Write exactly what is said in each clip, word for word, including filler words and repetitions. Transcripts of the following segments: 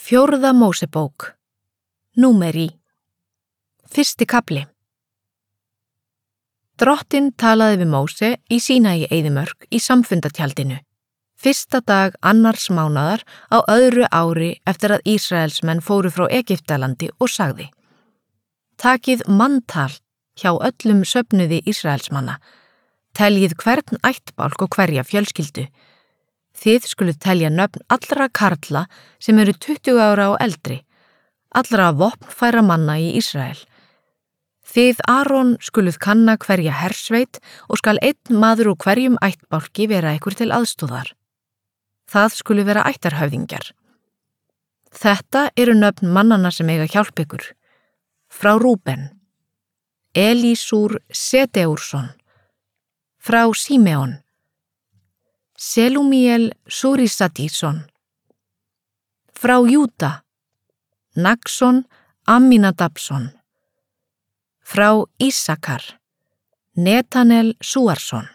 Fjórða Mósebók. Númeri. Fyrsti kafli. Drottinn talaði við Móse í Sínaí eyðimörk í samfundatjaldinu, fyrsta dag annars mánaðar á öðru ári eftir að Ísraelsmenn fóru frá Egyptalandi og sagði: Takið manntal hjá öllum söfnuði Ísraelsmanna, teljið hvern ættbálk og hverja fjölskyldu. Þið skuluð telja nöfn allra karla sem eru tuttugu ára og eldri, allra vopnfæra manna í Ísrael. Þið Aron skuluð kanna hverja hersveit og skal einn maður úr hverjum ættbálki vera ykkur til aðstoðar. Það skulu vera ættarhöfðingjar. Þetta eru nöfn mannanna sem eiga hjálp ykkur. Frá Rúben: Elísúr Sedeúrsson. Frá Símeon: Selúmiel Súrisadísson. Frá Júda: Nagsson Amminadabsson. Frá Ísakar: Netanel Súarsson.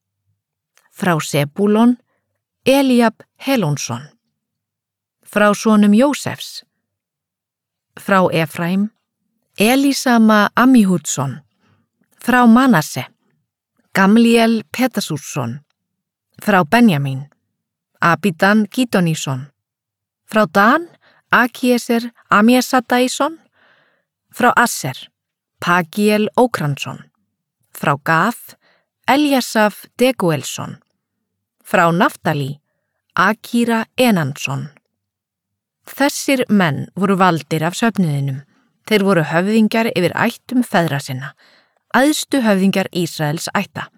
Frá Sebúlon: Eliab Helónsson. Frá sonum Jósefs: Frá Efraim: Elísama Ammihúdsson. Frá Manasse: Gamliel Petasúrsson. Frá Benjamín: Abidan Gídonísson. Frá Dan: Akieser Amiesadaísson. Frá Asser: Pagiel Ókransson. Frá Gaf: Eljasaf Deguelsson. Frá Naftali: Akíra Enansson. Þessir menn voru valdir af söfnuðinum. Þeir voru höfðingjar yfir ættum feðra sinna, æðstu höfðingjar Ísraels ætta.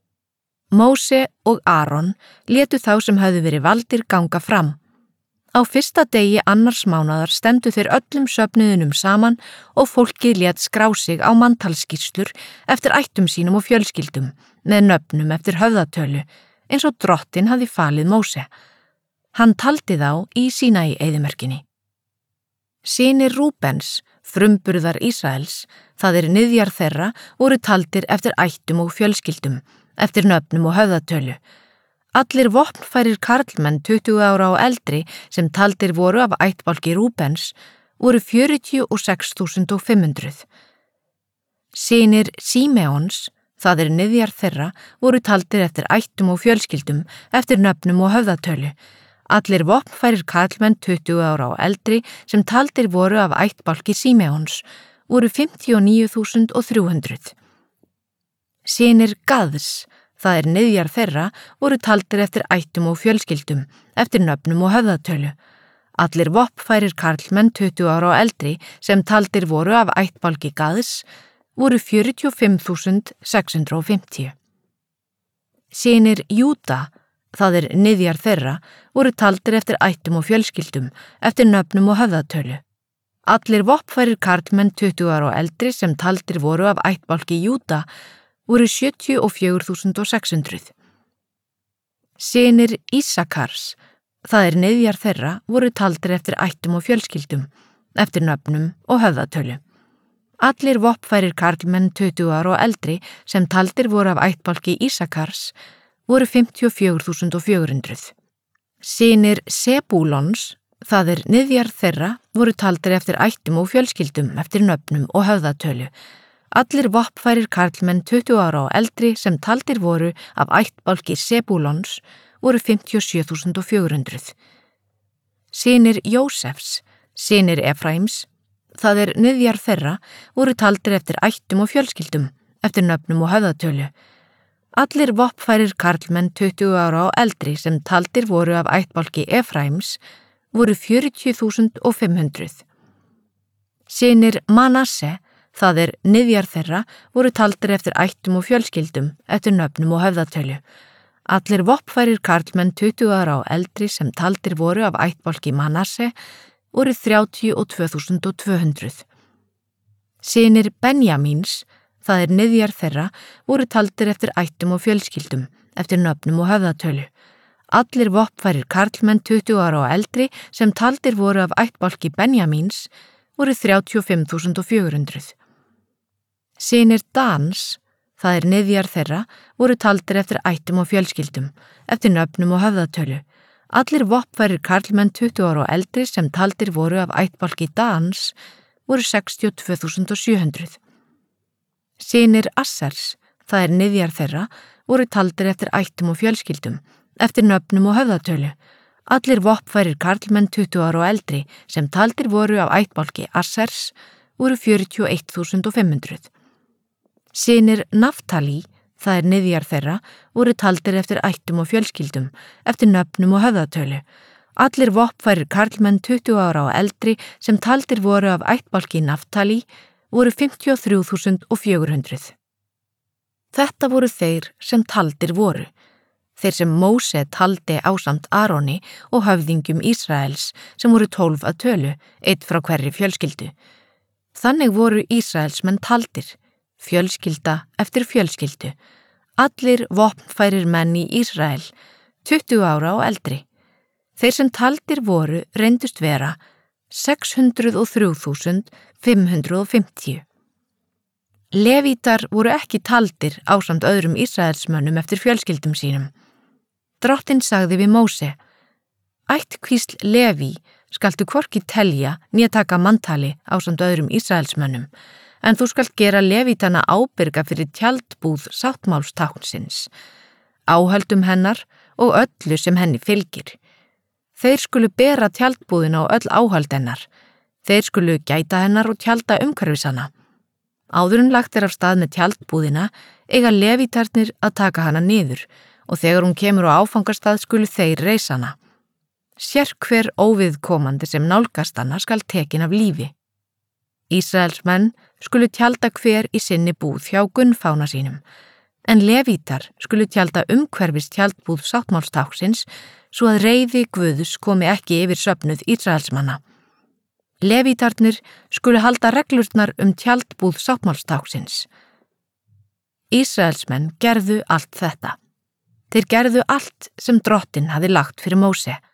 Móse og Aron létu þá sem höfðu verið valdir ganga fram. Á fyrsta degi annars mánaðar stemdu þeir öllum söfnuðinum saman og fólkið lét skrá sig á manntalsskýrslur eftir ættum sínum og fjölskyldum, með nöfnum eftir höfðatölu, eins og Drottinn hafði falið Móse. Hann taldi þá í Sínaí eyðimörkinni. Synir Rúbens, frumburðar Ísraels, það er niðjar þeirra, voru taldir eftir ættum og fjölskyldum, eftir nöfnum og höfðatölu. Allir vopnfærir karlmenn tuttugu ára og eldri sem taldir voru af ættbálki Rúbens voru fjörutíu og sex þúsund og fimm hundruð. Synir Símeons, það er niðjar þeirra, voru taldir eftir ættum og fjölskyldum, eftir nöfnum og höfðatölu. Allir vopnfærir karlmenn tuttugu ára og eldri sem taldir voru af ættbálki Símeons voru fimmtíu og níu þúsund og þrjú hundruð. Synir Gaðs, það er niðjar þeirra, voru taldir eftir ættum og fjölskyldum, eftir nöfnum og höfðatölu. Allir vopnfærir karlmenn tuttugu ára og eldri sem taldir voru af ættbálki Gaðs voru fjörutíu og fimm þúsund sex hundruð og fimmtíu. Synir Júda, það er niðjar þeirra, voru taldir eftir ættum og fjölskyldum, eftir nöfnum og höfðatölu. Allir vopnfærir karlmenn tuttugu ára og eldri sem taldir voru af ættbálki Júda voru sjötíu og fjögur þúsund og sex hundruð. Synir Ísakars, það er niðjar þeirra, voru taldir eftir ættum og fjölskyldum, eftir nöfnum og höfðatölu. Allir vopnfærir karlmenn tuttugu ára og eldri sem taldir voru af ættbálki Ísakars voru fimmtíu og fjögur þúsund og fjögur hundruð. Synir Sebúlons, það er niðjar þeirra, voru taldir eftir ættum og fjölskyldum, eftir nöfnum og höfðatölu. Allir vopnfærir karlmenn tuttugu ára og eldri sem taldir voru af ættbálki Sebúlons voru fimmtíu og sjö þúsund og fjögur hundruð. Synir Jósefs, synir Efraims, það er niðjar þeirra, voru taldir eftir ættum og fjölskyldum, eftir nöfnum og höfðatölu. Allir vopnfærir karlmenn tuttugu ára og eldri sem taldir voru af ættbálki Efraims voru fjörutíu þúsund og fimm hundruð. Synir Manasse, það er niðjar þeirra, voru taldir eftir ættum og fjölskyldum, eftir nöfnum og höfðatölu. Allir vopnfærir karlmenn tuttugu ára og eldri sem taldir voru af ættbálki Manasse voru þrjátíu og tvö þúsund og tvö hundruð. Synir Benjamíns, það er niðjar þeirra, voru taldir eftir ættum og fjölskyldum, eftir nöfnum og höfðatölu. Allir vopnfærir karlmenn tuttugu ára og eldri sem taldir voru af ættbálki Benjamíns voru þrjátíu og fimm þúsund og fjögur hundruð. Synir Dans, það er niðjar þeirra, voru taldir eftir ættum og fjölskyldum, eftir nöfnum og höfðatölu. Allir vopnfærir karlmenn tuttugu ára og eldri sem taldir voru af ættbálki Dans voru sextíu og tvö þúsund sjö hundruð. Synir Assers, það er niðjar þeirra, voru taldir eftir ættum og fjölskyldum, eftir nöfnum og höfðatölu. Allir vopnfærir karlmenn tuttugu ára og eldri sem taldir voru af ættbálki Assers voru fjörutíu og eitt þúsund fimm hundruð. Synir Naftali, það er niðjar þeirra, voru taldir eftir ættum og fjölskyldum, eftir nöfnum og höfðatölu. Allir vopnfærir karlmenn tuttugu ára og eldri sem taldir voru af ættbálki Naftali voru fimmtíu og þrjú þúsund fjögur hundruð. Þetta voru þeir sem taldir voru, þeir sem Móse taldi ásamt Aroni og höfðingjum Ísraels sem voru tólf að tölu, einn frá hverri fjölskyldu. Þannig voru Ísraelsmenn taldir, fjölskylda eftir fjölskyldu, allir vopnfærir menn í Ísrael, tuttugu ára og eldri. Þeir sem taldir voru reyndust vera sex hundruð og þrjú þúsund fimm hundruð fimmtíu. Levítar voru ekki taldir ásamt öðrum Ísraelsmönnum eftir fjölskyldum sínum. Drottinn sagði við Móse: Ættkvísl Leví skaltu hvorki telja né taka manntali ásamt öðrum Ísraelsmönnum, en þú skalt gera Levítana ábyrga fyrir tjaldbúð sáttmálstáknsins, áhöldum hennar og öllu sem henni fylgir. Þeir skulu bera tjaldbúðina og öll áhöld hennar. Þeir skulu gæta hennar og tjalda umhverfis hana. Áður en lagt er af stað með tjaldbúðina eiga Levítarnir að taka hana niður og þegar hún kemur á áfangastað skulu þeir reisa hana. Sérhver óviðkomandi sem nálgast hana skal tekin af lífi. Ísraelsmenn skulu tjalda hver í sinni búð hjá gunnfána sínum, en Levítar skulu tjalda umhverfis tjaldbúð sáttmálstáknsins svo að reiði Guðs komi ekki yfir söfnuð Ísraelsmanna. Levítarnir skulu halda reglurnar um tjaldbúð sáttmálstáknsins. Ísraelsmenn gerðu allt þetta. Þeir gerðu allt sem Drottinn hafði lagt fyrir Móse.